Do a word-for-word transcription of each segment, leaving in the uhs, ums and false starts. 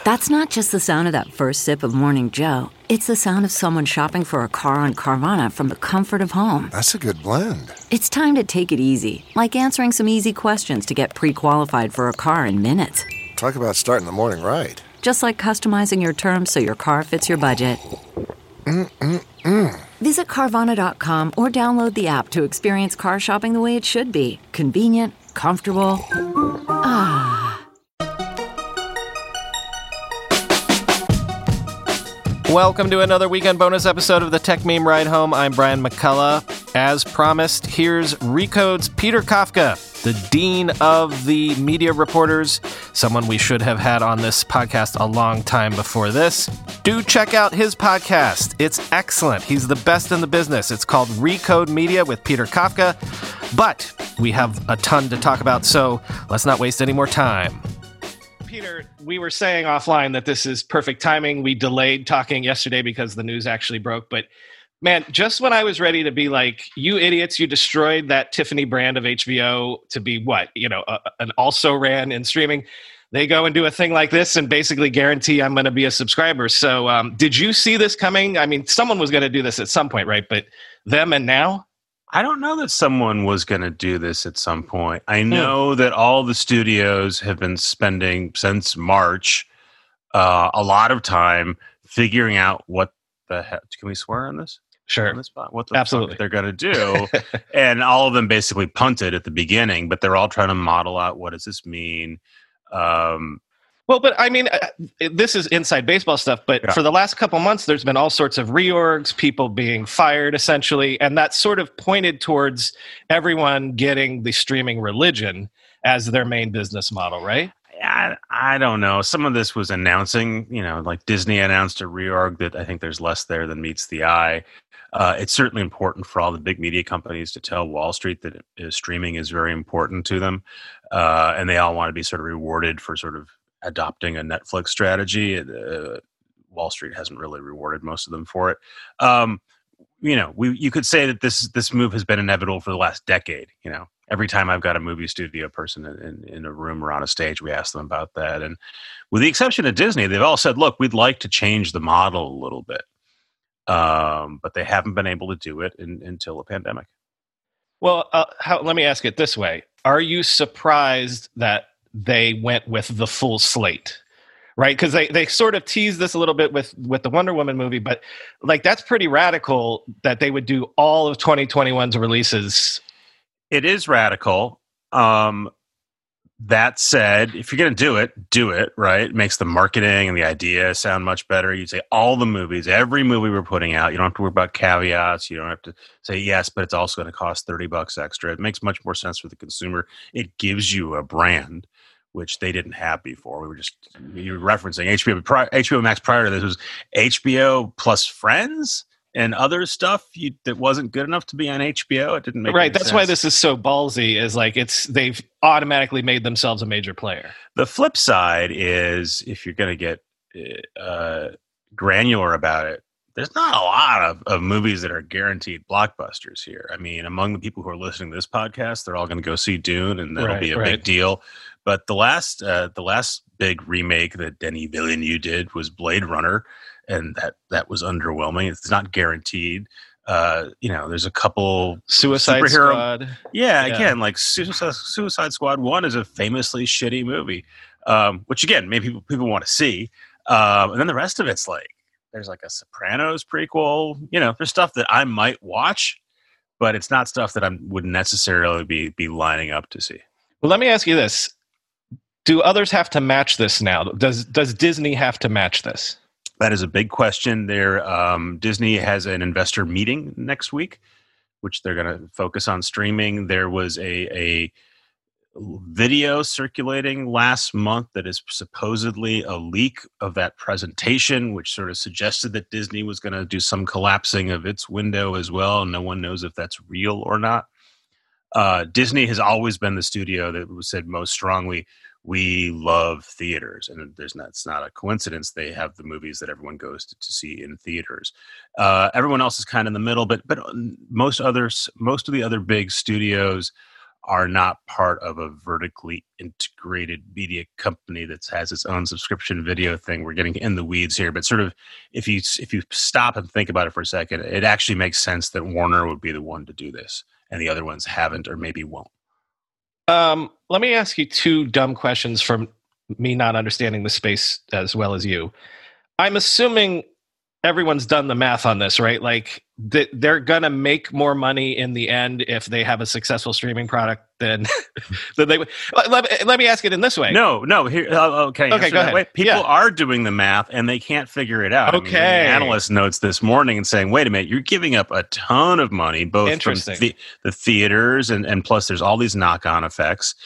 That's not just the sound of that first sip of Morning Joe. It's the sound of someone shopping for a car on Carvana from the comfort of home. That's a good blend. It's time to take it easy, like answering some easy questions to get pre-qualified for a car in minutes. Talk about starting the morning right. Just like customizing your terms so your car fits your budget. Mm-mm-mm. Visit Carvana dot com or download the app to experience car shopping the way it should be. Convenient, comfortable. Ah. Welcome to another weekend bonus episode of the Tech Meme Ride Home. I'm Brian McCullough. As promised, here's Recode's Peter Kafka, the dean of the media reporters, someone we should have had on this podcast a long time before this. Do check out his podcast. It's excellent. He's the best in the business. It's called Recode Media with Peter Kafka. But we have a ton to talk about, so let's not waste any more time. Peter, we were saying offline that this is perfect timing. We delayed talking yesterday because the news actually broke. But man, just when I was ready to be like, you idiots, you destroyed that Tiffany brand of H B O to be what? You know, a, an also ran in streaming. They go and do a thing like this and basically guarantee I'm going to be a subscriber. So um, did you see this coming? I mean, someone was going to do this at some point, right? But them and now? I don't know that someone was going to do this at some point. I know hmm. that all the studios have been spending since March uh, a lot of time figuring out what the heck. Can we swear on this? Sure. On the spot? What the Absolutely. fuck they're going to do. And all of them basically punted at the beginning, but they're all trying to model out what does this mean. Um, Well, but I mean, uh, this is inside baseball stuff, but yeah. For the last couple months, there's been all sorts of reorgs, people being fired essentially, and that sort of pointed towards everyone getting the streaming religion as their main business model, right? I, I don't know. Some of this was announcing, you know, like Disney announced a reorg that I think there's less there than meets the eye. Uh, it's certainly important for all the big media companies to tell Wall Street that it, uh, streaming is very important to them, uh, and they all want to be sort of rewarded for sort of adopting a Netflix strategy. Uh, Wall Street hasn't really rewarded most of them for it. Um, you know, we you could say that this this move has been inevitable for the last decade. You know, every time I've got a movie studio person in, in a room or on a stage, we ask them about that. And with the exception of Disney, they've all said, look, we'd like to change the model a little bit. Um, but they haven't been able to do it in, until the pandemic. Well, uh, how, let me ask it this way. Are you surprised that they went with the full slate, right? Because they, they sort of teased this a little bit with, with the Wonder Woman movie, but like that's pretty radical that they would do all of twenty twenty-one's releases. It is radical. Um, that said, if you're going to do it, do it, right? It makes the marketing and the idea sound much better. You say all the movies, every movie we're putting out, you don't have to worry about caveats. You don't have to say yes, but it's also going to cost thirty bucks extra. It makes much more sense for the consumer. It gives you a brand, which they didn't have before. We were just, you were referencing H B O. Pri- H B O Max prior to this was H B O plus Friends and other stuff you, that wasn't good enough to be on H B O. It didn't make right. Any That's sense. why this is so ballsy. Is like it's they've automatically made themselves a major player. The flip side is if you're going to get uh, granular about it, there's not a lot of, of movies that are guaranteed blockbusters here. I mean, among the people who are listening to this podcast, they're all going to go see Dune, and that'll right, be a right. big deal. But the last, uh, the last big remake that Denis Villeneuve did was Blade Runner, and that that was underwhelming. It's not guaranteed. Uh, you know, there's a couple Suicide superhero, Squad. Yeah, Yeah. again, like Suicide, Suicide Squad One is a famously shitty movie, um, which again, maybe people, people want to see. Um, and then the rest of it's like there's like a Sopranos prequel. You know, there's stuff that I might watch, but it's not stuff that I would necessarily be be lining up to see. Well, let me ask you this: do others have to match this now? Does Does Disney have to match this? That is a big question. There, um, Disney has an investor meeting next week, which they're going to focus on streaming. There was a, a video circulating last month that is supposedly a leak of that presentation, which sort of suggested that Disney was going to do some collapsing of its window as well. No one knows if that's real or not. Uh, Disney has always been the studio that said most strongly, we love theaters, and there's not, it's not a coincidence they have the movies that everyone goes to, to see in theaters. Uh, everyone else is kind of in the middle, but but most others, most of the other big studios are not part of a vertically integrated media company that has its own subscription video thing. We're getting in the weeds here, but sort of if you if you stop and think about it for a second, it actually makes sense that Warner would be the one to do this, and the other ones haven't or maybe won't. Um, let me ask you two dumb questions from me not understanding the space as well as you. I'm assuming everyone's done the math on this, right? Like th- they're gonna make more money in the end if they have a successful streaming product than, than they would. Let, let me ask it in this way. No, no. Here, uh, okay, okay, go ahead. Way. People yeah. are doing the math and they can't figure it out. Okay, I mean, the analyst notes this morning and saying, "Wait a minute, you're giving up a ton of money, both from the, the theaters and and plus there's all these knock-on effects."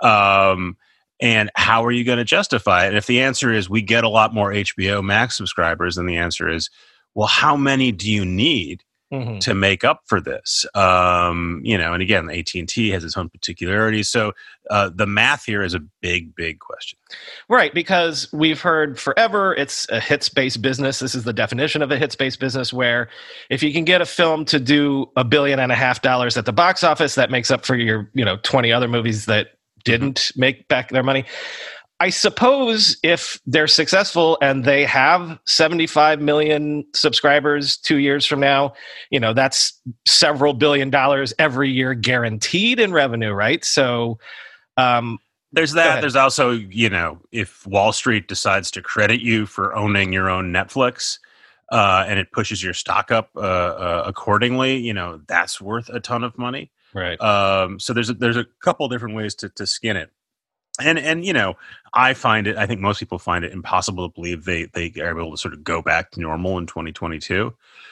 Um, And how are you going to justify it? And if the answer is we get a lot more H B O Max subscribers, then the answer is, well, how many do you need mm-hmm. to make up for this? Um, you know, and again, A T and T has its own particularities. So uh, the math here is a big, big question. Right, because we've heard forever it's a hits-based business. This is the definition of a hits-based business, where if you can get a film to do a billion and a half dollars at the box office, that makes up for your, you know, twenty other movies that didn't make back their money. I suppose if they're successful and they have seventy-five million subscribers two years from now, you know, that's several billion dollars every year guaranteed in revenue, right? So um, there's that. There's also, you know, if Wall Street decides to credit you for owning your own Netflix uh, and it pushes your stock up uh, uh, accordingly, you know, that's worth a ton of money. Right. Um, so there's a, there's a couple different ways to, to skin it. And, and, you know, I find it, I think most people find it impossible to believe they, they are able to sort of go back to normal in twenty twenty-two.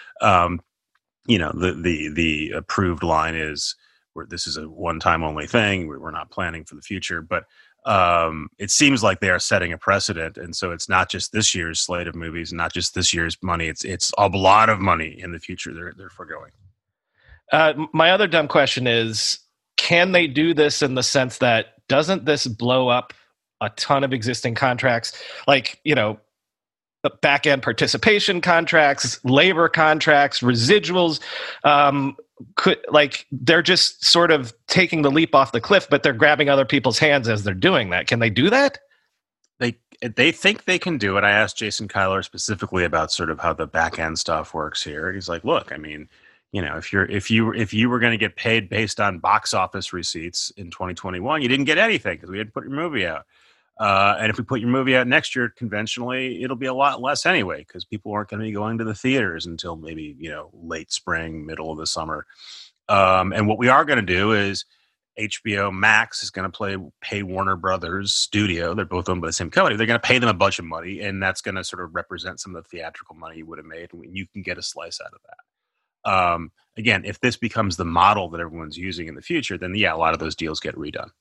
Um, you know, the, the, the approved line is where this is a one time only thing. We're not planning for the future, but um, it seems like they are setting a precedent. And so it's not just this year's slate of movies, not just this year's money. It's, it's a lot of money in the future they're, they're foregoing. Uh, my other dumb question is, can they do this in the sense that doesn't this blow up a ton of existing contracts? Like, you know, back-end participation contracts, labor contracts, residuals. Um, could like they're just sort of taking the leap off the cliff, but they're grabbing other people's hands as they're doing that. Can they do that? They they think they can do it. I asked Jason Kyler specifically about sort of how the back-end stuff works here. He's like, look, I mean, you know, if you're if you if you were going to get paid based on box office receipts in twenty twenty-one, you didn't get anything because we had to put your movie out. Uh, and if we put your movie out next year, conventionally, it'll be a lot less anyway because people aren't going to be going to the theaters until maybe, you know, late spring, middle of the summer. Um, and what we are going to do is H B O Max is going to play pay Warner Brothers Studio. They're both owned by the same company. They're going to pay them a bunch of money, and that's going to sort of represent some of the theatrical money you would have made, and you can get a slice out of that. Um, again, if this becomes the model that everyone's using in the future, then yeah, a lot of those deals get redone.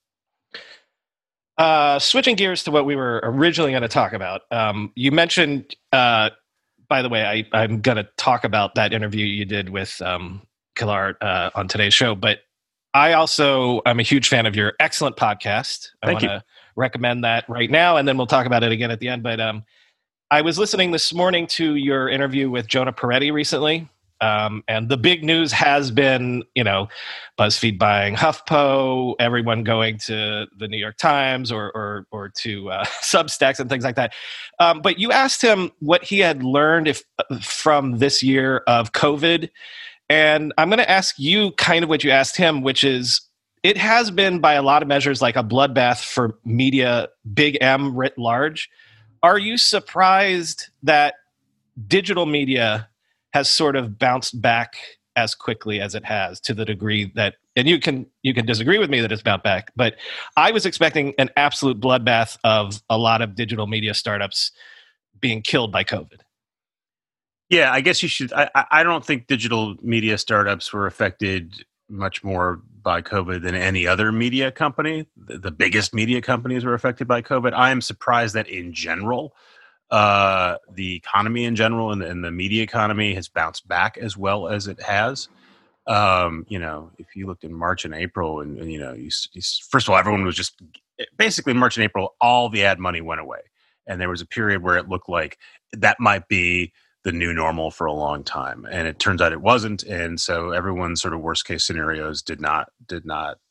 Uh, switching gears to what we were originally going to talk about. Um, you mentioned, uh, by the way, I, I'm going to talk about that interview you did with um, Kilar uh, on today's show, but I also, I'm a huge fan of your excellent podcast. I Thank want to recommend that right now, and then we'll talk about it again at the end. But um, I was listening this morning to your interview with Jonah Peretti recently. Um, and the big news has been, you know, BuzzFeed buying HuffPo, everyone going to the New York Times or or, or to uh, Substacks and things like that. Um, but you asked him what he had learned if from this year of COVID. And I'm going to ask you kind of what you asked him, which is, it has been by a lot of measures like a bloodbath for media, big M writ large. Are you surprised that digital media has sort of bounced back as quickly as it has, to the degree that, and you can you can disagree with me that it's bounced back, but I was expecting an absolute bloodbath of a lot of digital media startups being killed by COVID. Yeah, I guess you should. I, I don't think digital media startups were affected much more by COVID than any other media company. The, the biggest media companies were affected by COVID. I am surprised that in general, Uh, the economy in general and the, and the media economy has bounced back as well as it has. Um, you know, if you looked in March and April and, and you know, you, you, first of all, everyone was just basically March and April, all the ad money went away. And there was a period where it looked like that might be the new normal for a long time. And it turns out it wasn't. And so everyone's sort of worst case scenarios did not, did not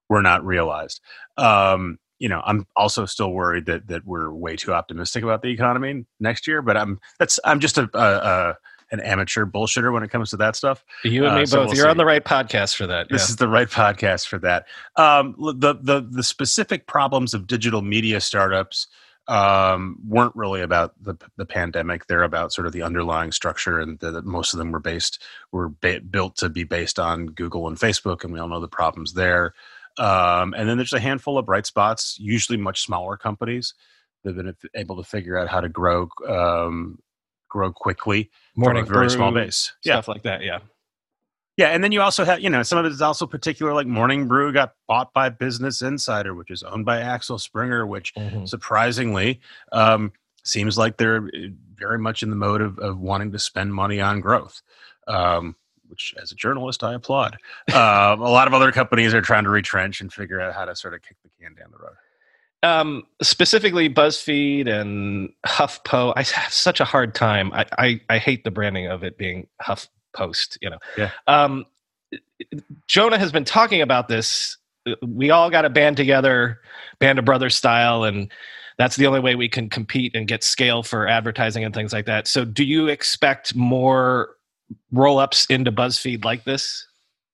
were not realized. Um, you know, I'm also still worried that that we're way too optimistic about the economy next year. But I'm that's I'm just a, a, a an amateur bullshitter when it comes to that stuff. You and me uh, so both. we'll You're see. on the right podcast for that. This yeah. is the right podcast for that. Um, the the the specific problems of digital media startups um, weren't really about the the pandemic. They're about sort of the underlying structure, and the, most of them were based were ba- built to be based on Google and Facebook, and we all know the problems there. Um, and then there's a handful of bright spots, usually much smaller companies that have been able to figure out how to grow um, grow quickly Morning from a very Brew, small base. Stuff like that, yeah. Yeah, and then you also have, you know, some of it is also particular, like Morning Brew got bought by Business Insider, which is owned by Axel Springer, which mm-hmm. surprisingly um, seems like they're very much in the mode of, of wanting to spend money on growth. Um, which as a journalist, I applaud. Um, a lot of other companies are trying to retrench and figure out how to sort of kick the can down the road. Um, specifically BuzzFeed and HuffPo, I have such a hard time. I, I, I hate the branding of it being HuffPost, you know. Yeah. Um, Jonah has been talking about this. We all got to band together, band of brothers style, and that's the only way we can compete and get scale for advertising and things like that. So do you expect more roll-ups into BuzzFeed like this?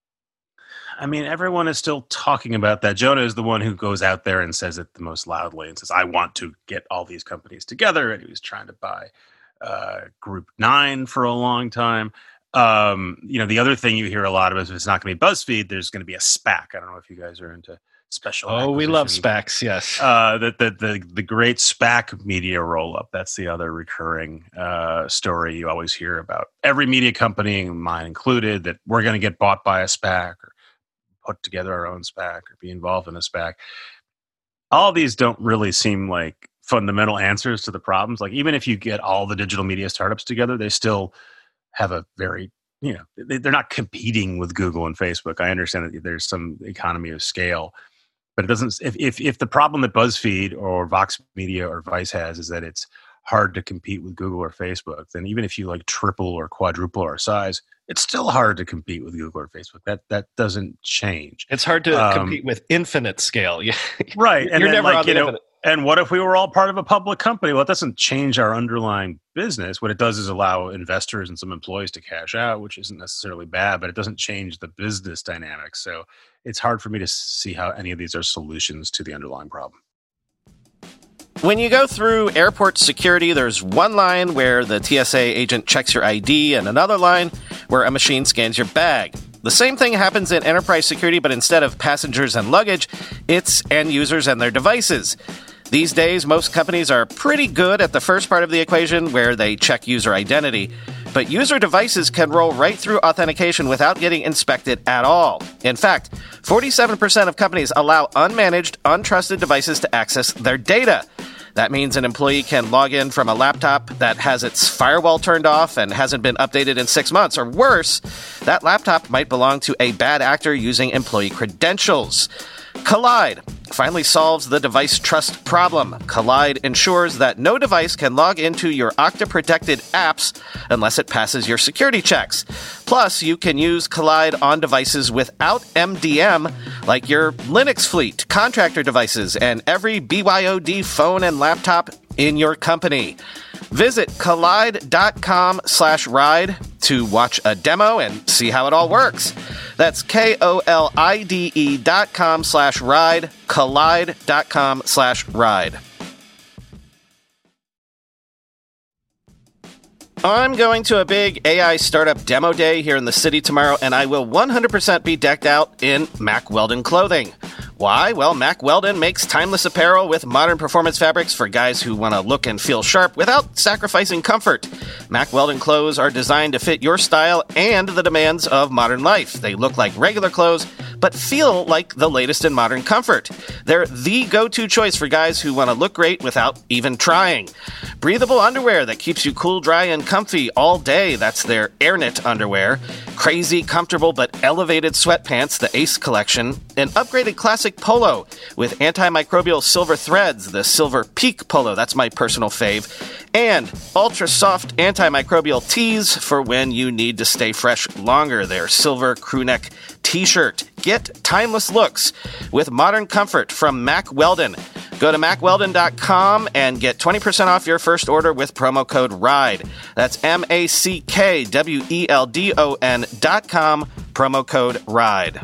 I mean, everyone is still talking about that. Jonah is the one who goes out there and says it the most loudly and says, I want to get all these companies together. And he was trying to buy uh, Group Nine for a long time. Um, you know, the other thing you hear a lot of is if it's not going to be BuzzFeed, there's going to be a SPAC. I don't know if you guys are into special Oh, we love SPACs, yes. Uh, the, the, the, the great SPAC media roll-up. That's the other recurring uh, story you always hear about. Every media company, mine included, that we're going to get bought by a SPAC or put together our own SPAC or be involved in a SPAC. All of these don't really seem like fundamental answers to the problems. Like even if you get all the digital media startups together, they still have a very, you know, they, they're not competing with Google and Facebook. I understand that there's some economy of scale, but it doesn't, if, if, if the problem that BuzzFeed or Vox Media or Vice has is that it's hard to compete with Google or Facebook, then even if you like triple or quadruple our size, it's still hard to compete with Google or Facebook. That that doesn't change. It's hard to um, compete with infinite scale. Right. And You're then, never like, on you the know, infinite. And what if we were all part of a public company? Well, it doesn't change our underlying business. What it does is allow investors and some employees to cash out, which isn't necessarily bad, but it doesn't change the business dynamics. So it's hard for me to see how any of these are solutions to the underlying problem. When you go through airport security, there's one line where the T S A agent checks your I D and another line where a machine scans your bag. The same thing happens in enterprise security, but instead of passengers and luggage, it's end users and their devices. These days, most companies are pretty good at the first part of the equation where they check user identity, but user devices can roll right through authentication without getting inspected at all. In fact, forty-seven percent of companies allow unmanaged, untrusted devices to access their data. That means an employee can log in from a laptop that has its firewall turned off and hasn't been updated in six months, or worse, that laptop might belong to a bad actor using employee credentials. Kolide finally solves the device trust problem. Kolide ensures that no device can log into your Okta-protected apps unless it passes your security checks. Plus, you can use Kolide on devices without M D M, like your Linux fleet, contractor devices, and every B Y O D phone and laptop in your company. Visit kolide.com slash ride to watch a demo and see how it all works. That's K-O-L-I-D-E dot com slash ride, kolide.com slash ride. I'm going to a big A I startup demo day here in the city tomorrow, and I will one hundred percent be decked out in Mack Weldon clothing. Why? Well, Mack Weldon makes timeless apparel with modern performance fabrics for guys who want to look and feel sharp without sacrificing comfort. Mack Weldon clothes are designed to fit your style and the demands of modern life. They look like regular clothes, but feel like the latest in modern comfort. They're the go-to choice for guys who want to look great without even trying. Breathable underwear that keeps you cool, dry, and comfy all day. That's their AirKnit underwear. Crazy, comfortable, but elevated sweatpants, the Ace collection. An upgraded classic polo with antimicrobial silver threads, the Silver Peak polo. That's my personal fave. And ultra-soft antimicrobial tees for when you need to stay fresh longer. Their silver crewneck t-shirt. get timeless looks with modern comfort from Mack Weldon. Go to mack weldon dot com and get twenty percent off your first order with promo code RIDE. That's M A C K W E L D O N dot com, promo code RIDE.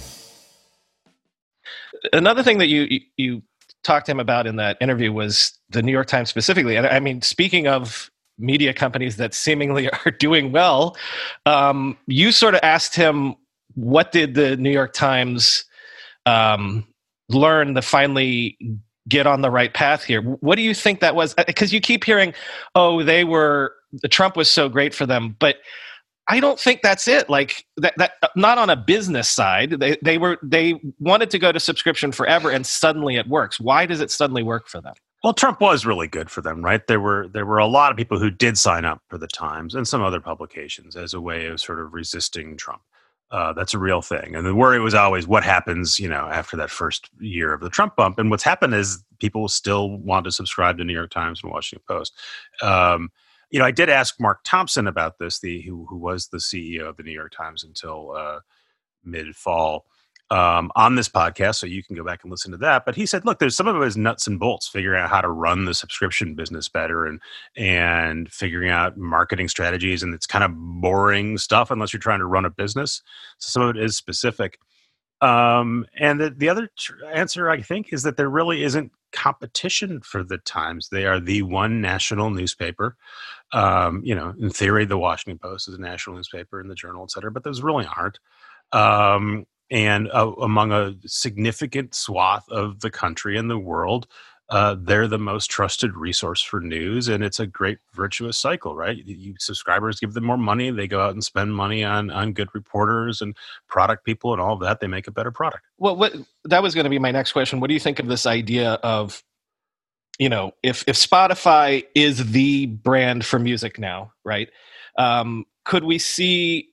Another thing that you, you you talked to him about in that interview was the New York Times specifically. And I mean, speaking of media companies that seemingly are doing well, um, you sort of asked him, what did the New York Times um, learn to finally get on the right path here? What do you think that was? Because you keep hearing, oh, they were, Trump was so great for them, but I don't think that's it. Like that, that not on a business side. They they were they wanted to go to subscription forever, and suddenly it works. Why does it suddenly work for them? Well, Trump was really good for them, right? There were there were a lot of people who did sign up for the Times and some other publications as a way of sort of resisting Trump. Uh, that's a real thing. And the worry was always what happens, you know, after that first year of the Trump bump. And what's happened is people still want to subscribe to New York Times and Washington Post. Um, You know, I did ask Mark Thompson about this, the who, who was the C E O of the New York Times until uh, mid-fall um, on this podcast, so you can go back and listen to that. But he said, look, there's some of it is nuts and bolts, figuring out how to run the subscription business better and and figuring out marketing strategies, and it's kind of boring stuff unless you're trying to run a business. So some of it is specific. Um, and the, the other tr- answer, I think, is that there really isn't competition for the Times. They are the one national newspaper. Um, you know, in theory, the Washington Post is a national newspaper, and the Journal, et cetera, but those really aren't. Um, and uh, among a significant swath of the country and the world, uh, they're the most trusted resource for news, and it's a great virtuous cycle, right? You, subscribers give them more money, they go out and spend money on on good reporters and product people and all of that. They make a better product. Well, what that was going to be my next question. What do you think of this idea of, you know, if if Spotify is the brand for music now, right? Um, could we see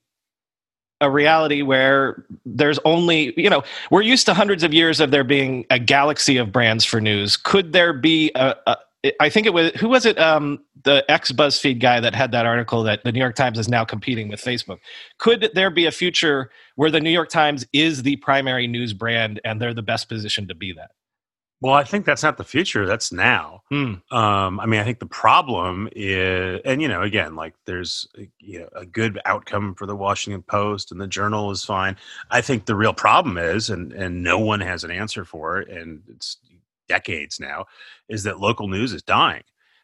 a reality where there's only, you know, we're used to hundreds of years of there being a galaxy of brands for news. Could there be a, a I think it was, who was it? Um, the ex-BuzzFeed guy that had that article that the New York Times is now competing with Facebook. Could there be a future where the New York Times is the primary news brand and they're the best positioned to be that? Well, I think that's not the future. That's now. Hmm. Um, I mean, I think the problem is, and you know, again, like there's you know a good outcome for the Washington Post and the Journal is fine. I think the real problem is, and and no one has an answer for it, and it's decades now, is that local news is dying,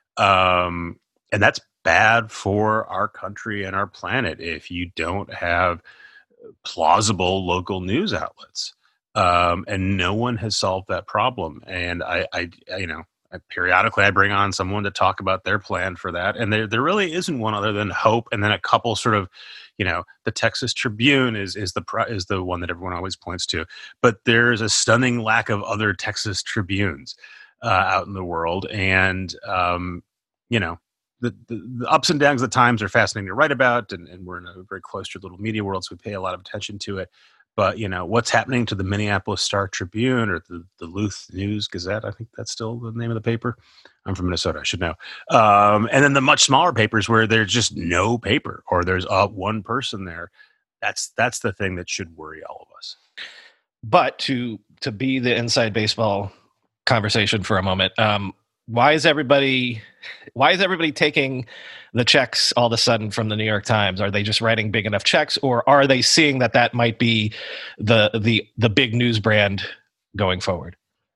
um, and that's bad for our country and our planet if you don't have plausible local news outlets. Um, and no one has solved that problem. And I, I, you know, I, periodically I bring on someone to talk about their plan for that. And there, there really isn't one other than hope. And then a couple sort of, you know, the Texas Tribune is is the is the one that everyone always points to. But there's a stunning lack of other Texas Tribunes uh, out in the world. And um, you know, the, the the ups and downs of the Times are fascinating to write about, and, and we're in a very cloistered little media world, so we pay a lot of attention to it. But, you know, what's happening to the Minneapolis Star Tribune or the, the Luth News Gazette? I think that's still the name of the paper. I'm from Minnesota. I should know. Um, and then the much smaller papers where there's just no paper or there's uh, one person there. That's that's the thing that should worry all of us. But to to be the inside baseball conversation for a moment, um, why is everybody why is everybody taking the checks all of a sudden from the New York Times? Are they just writing big enough checks, or are they seeing that that might be the the the big news brand going forward?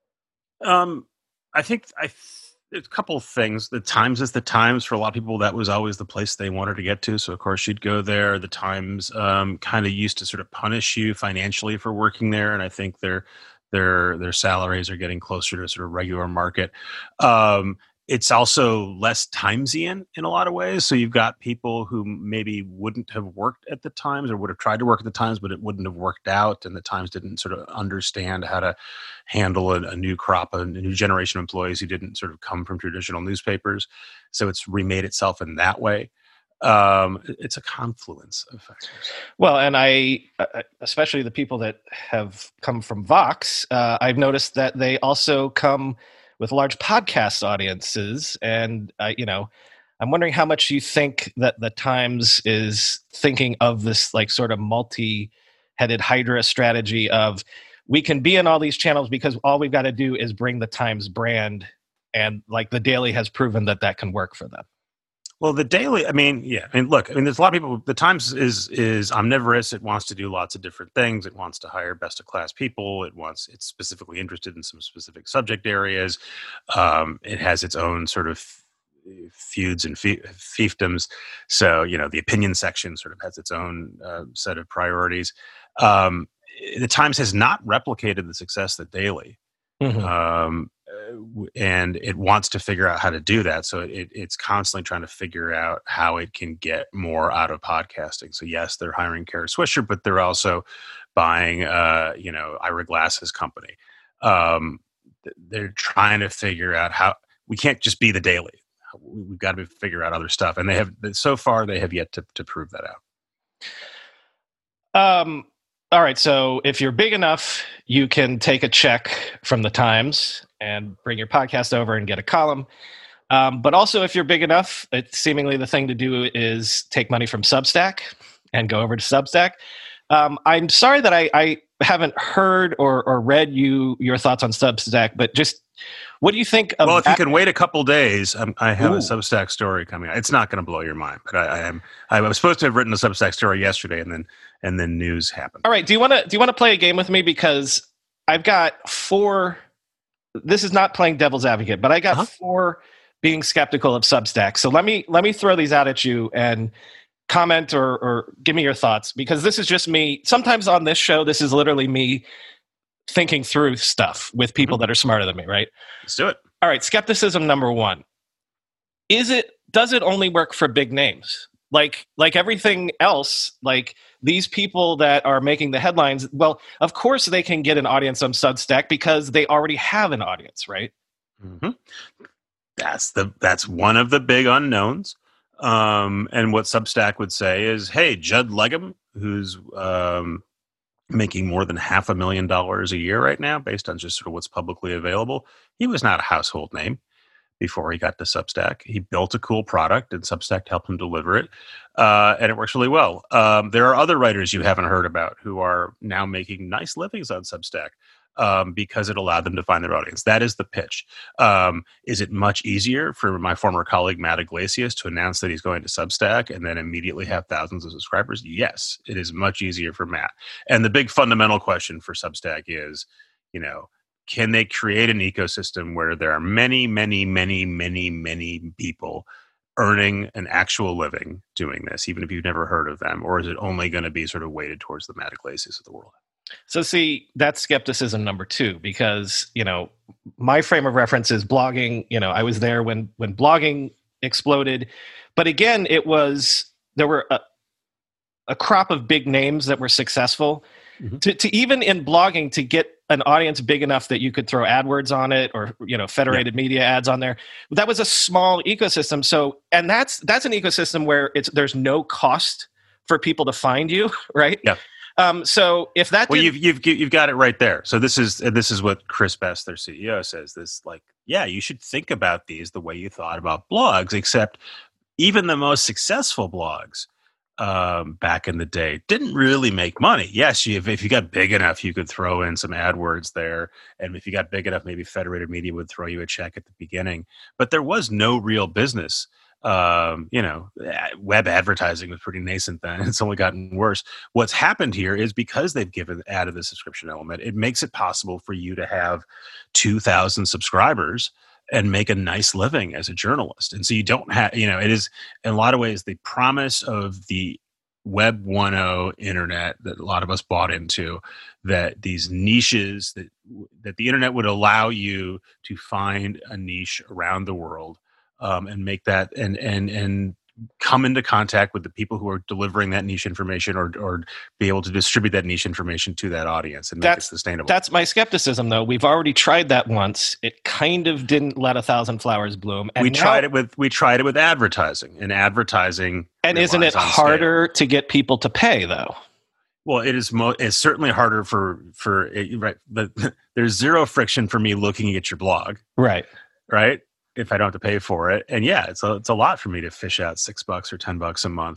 Um, I think I th- there's a couple of things. The Times is the Times for a lot of people. That was always the place they wanted to get to. So of course you'd go there. The Times um, kind of used to sort of punish you financially for working there, and I think their their their salaries are getting closer to sort of regular market. Um, It's also less Timesian in a lot of ways. So you've got people who maybe wouldn't have worked at the Times or would have tried to work at the Times, but it wouldn't have worked out. And the Times didn't sort of understand how to handle a, a new crop, a, a new generation of employees who didn't sort of come from traditional newspapers. So it's remade itself in that way. Um, it's a confluence of factors. Well, and I, especially the people that have come from Vox, uh, I've noticed that they also come with large podcast audiences. And, uh, you know, I'm wondering how much you think that the Times is thinking of this like sort of multi headed Hydra strategy of we can be in all these channels because all we've got to do is bring the Times brand, and like the Daily has proven that that can work for them. Well, the Daily, I mean, yeah, I mean, look, I mean, there's a lot of people. The Times is is omnivorous. It wants to do lots of different things. It wants to hire best of class people. It wants it's specifically interested in some specific subject areas. Um, it has its own sort of feuds and fiefdoms. So, you know, the opinion section sort of has its own uh, set of priorities. Um, the Times has not replicated the success of the Daily. Mm-hmm. Um, and it wants to figure out how to do that. So it, it's constantly trying to figure out how it can get more out of podcasting. So yes, they're hiring Kara Swisher, but they're also buying, uh, you know, Ira Glass's company. Um, they're trying to figure out how we can't just be the Daily. We've got to figure out other stuff. And they have, so far, they have yet to, to prove that out. Um, All right, so if you're big enough, you can take a check from the Times and bring your podcast over and get a column. Um, but also, if you're big enough, it's seemingly the thing to do is take money from Substack and go over to Substack. Um, I'm sorry that I, I haven't heard or, or read you your thoughts on Substack, but just what do you think of Well, if that? you can wait a couple days, um, I have Ooh. a Substack story coming out. It's not going to blow your mind, but I, I am. I was supposed to have written a Substack story yesterday, and then and then news happened. All right, do you want to do you want to play a game with me, because I've got four. This is not playing devil's advocate, but I got uh-huh. four being skeptical of Substack. So let me let me throw these out at you and comment or or give me your thoughts, because this is just me. Sometimes on this show, this is literally me thinking through stuff with people mm-hmm. that are smarter than me, right? Let's do it. All right, skepticism number one. Is it does it only work for big names? Like like everything else, like these people that are making the headlines, well, of course they can get an audience on Substack because they already have an audience, right? Mm-hmm. That's the that's one of the big unknowns. Um, and what Substack would say is, hey, Judd Legum, who's um, making more than half a million dollars a year right now, based on just sort of what's publicly available, he was not a household name before he got to Substack. He built a cool product, and Substack helped him deliver it, uh, and it works really well. Um, there are other writers you haven't heard about who are now making nice livings on Substack um, because it allowed them to find their audience. That is the pitch. Um, is it much easier for my former colleague, Matt Iglesias, to announce that he's going to Substack and then immediately have thousands of subscribers? Yes, it is much easier for Matt. And the big fundamental question for Substack is, you know, can they create an ecosystem where there are many, many, many, many, many people earning an actual living doing this, even if you've never heard of them? Or is it only going to be sort of weighted towards the Matt Iglesias of the world? So see, that's skepticism number two, because, you know, my frame of reference is blogging. You know, I was there when when blogging exploded. But again, it was, there were a, a crop of big names that were successful. Mm-hmm. To, to even in blogging, to get an audience big enough that you could throw AdWords on it, or, you know, federated yeah. media ads on there, that was a small ecosystem. So, and that's that's an ecosystem where it's there's no cost for people to find you, right? Yeah. Um, so if that well, you've you've you've got it right there. So this is this is what Chris Best, their C E O, says. This like, yeah, you should think about these the way you thought about blogs, except even the most successful blogs um, back in the day didn't really make money. Yes, you, if, if you got big enough, you could throw in some AdWords there. And if you got big enough, maybe Federated Media would throw you a check at the beginning. But there was no real business. Um, you know, web advertising was pretty nascent then. It's only gotten worse. What's happened here is because they've given added the subscription element, it makes it possible for you to have two thousand subscribers and make a nice living as a journalist. And so you don't have, you know, it is in a lot of ways the promise of the Web one point oh internet that a lot of us bought into, that these niches that that the internet would allow you to find a niche around the world um, and make that and and and come into contact with the people who are delivering that niche information, or or be able to distribute that niche information to that audience and make that's, it sustainable. That's my skepticism, though. We've already tried that once. It kind of didn't let a thousand flowers bloom. And we now, tried it with we tried it with advertising, and advertising. And isn't it harder scale. to get people to pay, though? Well, it is. Mo- it's certainly harder for for it, right. But there's zero friction for me looking at your blog, right? Right. If I don't have to pay for it. And yeah, it's a, it's a lot for me to fish out six bucks or ten bucks a month.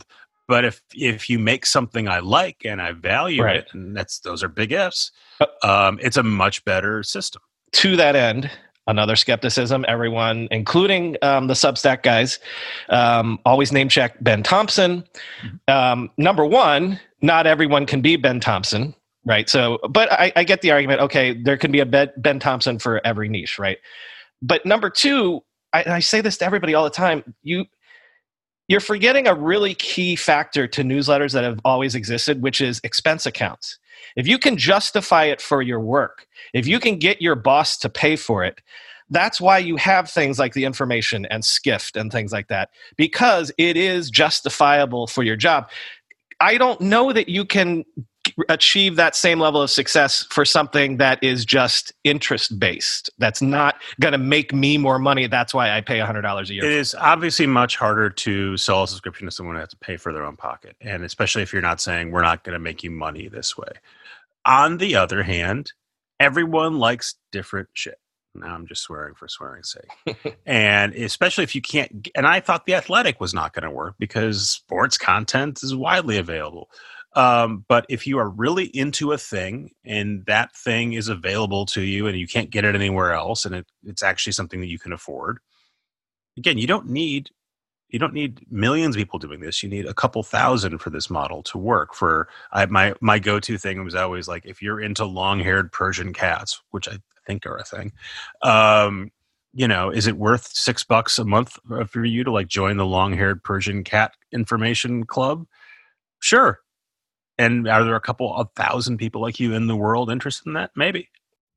But if if you make something I like and I value Right. it, and that's those are big ifs, um, it's a much better system. To that end, another skepticism, everyone, including um, the Substack guys, um, always name check Ben Thompson. Um, number one, not everyone can be Ben Thompson, right? So, but I, I get the argument. Okay, there can be a Ben, Ben Thompson for every niche, right? But number two, I, I say this to everybody all the time. You, you're forgetting a really key factor to newsletters that have always existed, which is expense accounts. If you can justify it for your work, if you can get your boss to pay for it, that's why you have things like The Information and Skift and things like that, because it is justifiable for your job. I don't know that you can achieve that same level of success for something that is just interest-based. That's not going to make me more money. That's why I pay one hundred dollars a year. It is obviously much harder to sell a subscription to someone who has to pay for their own pocket, and especially if you're not saying, we're not going to make you money this way. On the other hand, everyone likes different shit. Now I'm just swearing for swearing's sake. And especially if you can't, and I thought The Athletic was not going to work because sports content is widely available. Um, but if you are really into a thing and that thing is available to you and you can't get it anywhere else, and it, it's actually something that you can afford, again, you don't need you don't need millions of people doing this. You need a couple thousand for this model to work. For I, my my go-to thing was always like, if you're into long-haired Persian cats, which I think are a thing, um, you know, is it worth six bucks a month for you to like join the long-haired Persian cat information club? Sure. And are there a couple of thousand people like you in the world interested in that? Maybe.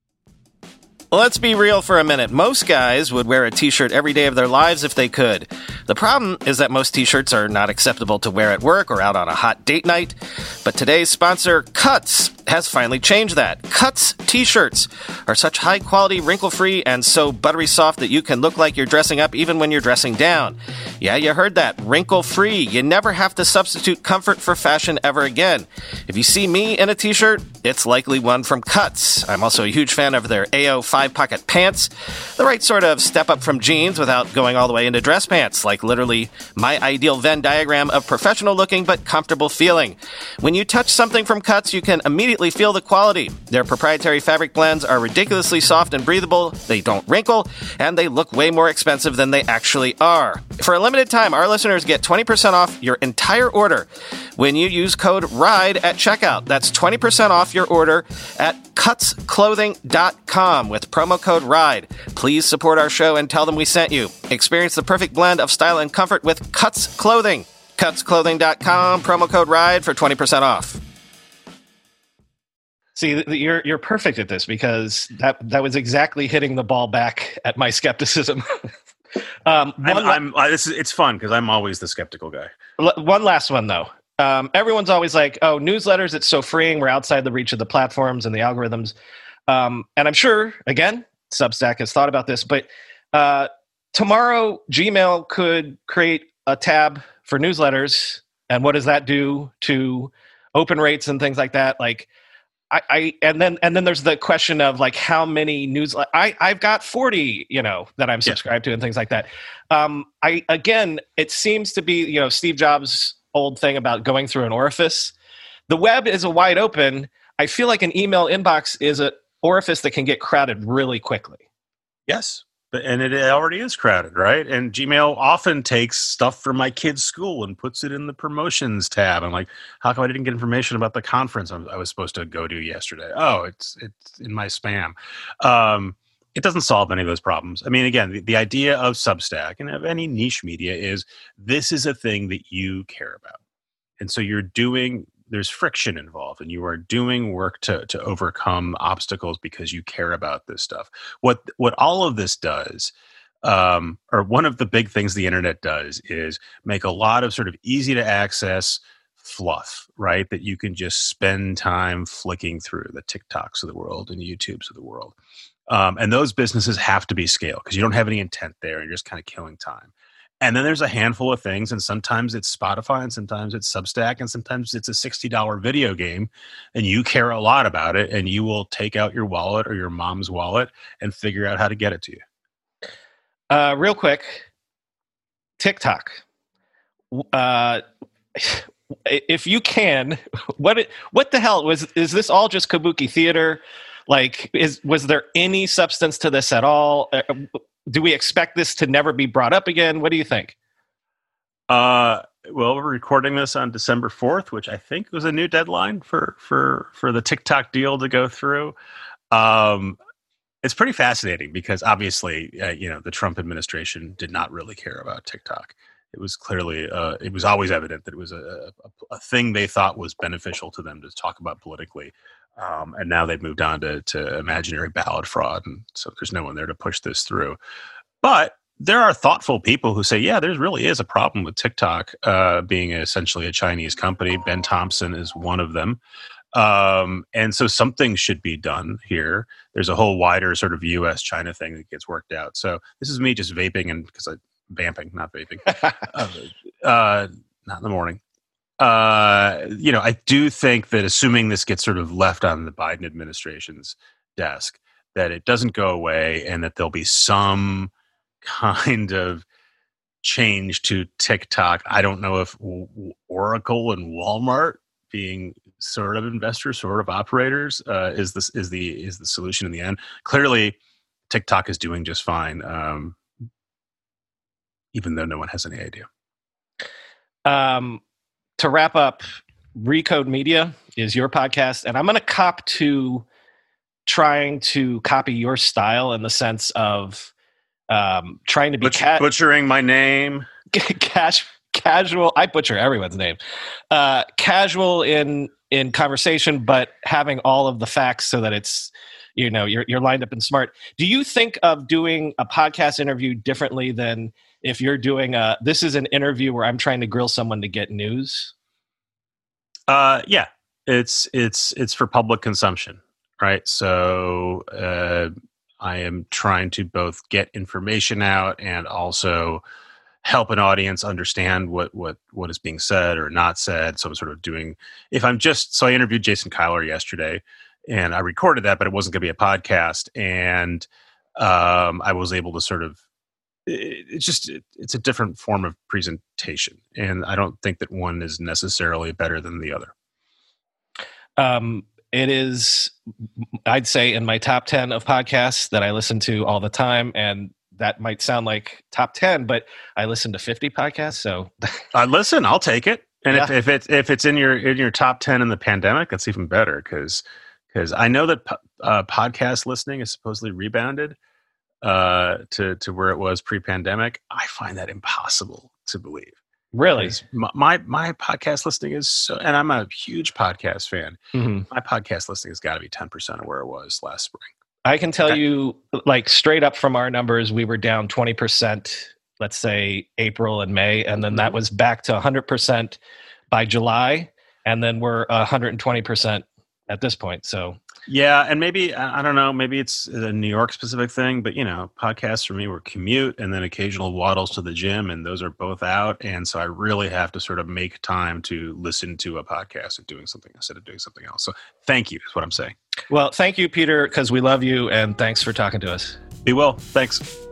Let's be real for a minute. Most guys would wear a t-shirt every day of their lives if they could. The problem is that most t-shirts are not acceptable to wear at work or out on a hot date night. But today's sponsor, Cuts, has finally changed that. Cuts t-shirts are such high-quality, wrinkle-free, and so buttery soft that you can look like you're dressing up even when you're dressing down. Yeah, you heard that. Wrinkle-free. You never have to substitute comfort for fashion ever again. If you see me in a t-shirt, it's likely one from Cuts. I'm also a huge fan of their A O five-pocket pants, the right sort of step up from jeans without going all the way into dress pants, like literally my ideal Venn diagram of professional-looking but comfortable feeling. When you touch something from Cuts, you can immediately feel the quality. Their proprietary fabric blends are ridiculously soft and breathable, they don't wrinkle, and they look way more expensive than they actually are. For a limited time, our listeners get twenty percent off your entire order when you use code RIDE at checkout. That's twenty percent off your order at cuts clothing dot com with promo code RIDE. Please support our show and tell them we sent you. Experience the perfect blend of style and comfort with Cuts Clothing. cuts clothing dot com, promo code RIDE for twenty percent off. See, you're you're perfect at this because that that was exactly hitting the ball back at my skepticism. um, I'm, one, la- I'm, I, this is, it's fun because I'm always the skeptical guy. l- one last one, though. Um, everyone's always like, oh, newsletters, it's so freeing. We're outside the reach of the platforms and the algorithms. Um, and I'm sure, again, Substack has thought about this, but uh, tomorrow Gmail could create a tab for newsletters. And what does that do to open rates and things like that? Like, I, I and then and then there's the question of like how many news I I've got forty, you know, that I'm subscribed to and things like that. Um, I again, it seems to be, you know, Steve Jobs' old thing about going through an orifice. The web is a wide open. I feel like an email inbox is an orifice that can get crowded really quickly. Yes. And it already is crowded, right? And Gmail often takes stuff from my kid's school and puts it in the promotions tab. I'm like, how come I didn't get information about the conference I was supposed to go to yesterday? Oh, it's it's in my spam. Um, it doesn't solve any of those problems. I mean, again, the, the idea of Substack and of any niche media is this is a thing that you care about. And so you're doing, there's friction involved and you are doing work to to overcome obstacles because you care about this stuff. What what all of this does, um, or one of the big things the internet does is make a lot of sort of easy to access fluff, right? That you can just spend time flicking through, the TikToks of the world and YouTubes of the world. Um, and those businesses have to be scaled because you don't have any intent there and you're just kind of killing time. And then there's a handful of things, and sometimes it's Spotify, and sometimes it's Substack, and sometimes it's a sixty dollars video game, and you care a lot about it, and you will take out your wallet or your mom's wallet and figure out how to get it to you. Uh, real quick, TikTok. Uh, if you can, what what the hell was is this all just kabuki theater? Like, is was there any substance to this at all? Uh, do we expect this to never be brought up again? What do you think? Uh, well, we're recording this on December fourth, which I think was a new deadline for for for the TikTok deal to go through. Um, it's pretty fascinating because obviously, uh, you know, the Trump administration did not really care about TikTok. It was clearly, uh, it was always evident that it was a, a, a thing they thought was beneficial to them to talk about politically. Um, and now they've moved on to, to imaginary ballot fraud. And so there's no one there to push this through. But there are thoughtful people who say, yeah, there really is a problem with TikTok uh, being essentially a Chinese company. Ben Thompson is one of them. Um, and so something should be done here. There's a whole wider sort of U S China thing that gets worked out. So this is me just vaping and because I vamping, not vaping, uh, uh, not in the morning. Uh, you know, I do think that assuming this gets sort of left on the Biden administration's desk, that it doesn't go away and that there'll be some kind of change to TikTok. I don't know if Oracle and Walmart being sort of investors, sort of operators, uh, is this is the is the solution in the end. Clearly, TikTok is doing just fine, um, even though no one has any idea. Um. To wrap up, Recode Media is your podcast, and I'm going to cop to trying to copy your style in the sense of um, trying to be Butch- ca- butchering my name, cash, casual. I butcher everyone's name. Uh, casual in in conversation, but having all of the facts so that it's you know you're you're lined up and smart. Do you think of doing a podcast interview differently than if you're doing a, this is an interview where I'm trying to grill someone to get news? Uh, yeah, it's, it's, it's for public consumption, right? So, uh, I am trying to both get information out and also help an audience understand what, what, what is being said or not said. So I'm sort of doing, if I'm just, so I interviewed Jason Kyler yesterday and I recorded that, but it wasn't going to be a podcast. And, um, I was able to sort of, it's just it's a different form of presentation, and I don't think that one is necessarily better than the other. Um, it is, I'd say, in my top ten of podcasts that I listen to all the time, and that might sound like top ten, but I listen to fifty podcasts. So, uh, listen, I'll take it, and yeah. if if it's if it's in your in your top ten in the pandemic, that's even better because because I know that uh, podcast listening is supposedly rebounded uh to to where it was pre-pandemic. I find that impossible to believe. Really? My, my my podcast listening is so, and I'm a huge podcast fan. Mm-hmm. My podcast listening has got to be ten percent of where it was last spring. I can tell okay. you, like, straight up from our numbers, we were down twenty percent, let's say April and May, and then that was back to one hundred percent by July, and then we're one hundred twenty percent at this point. So yeah, and maybe, I don't know, maybe it's a New York specific thing, but, you know, podcasts for me were commute and then occasional waddles to the gym, and those are both out. And so I really have to sort of make time to listen to a podcast and doing something instead of doing something else. So thank you is what I'm saying. Well, thank you, Peter, because we love you, and thanks for talking to us. Be well. Thanks.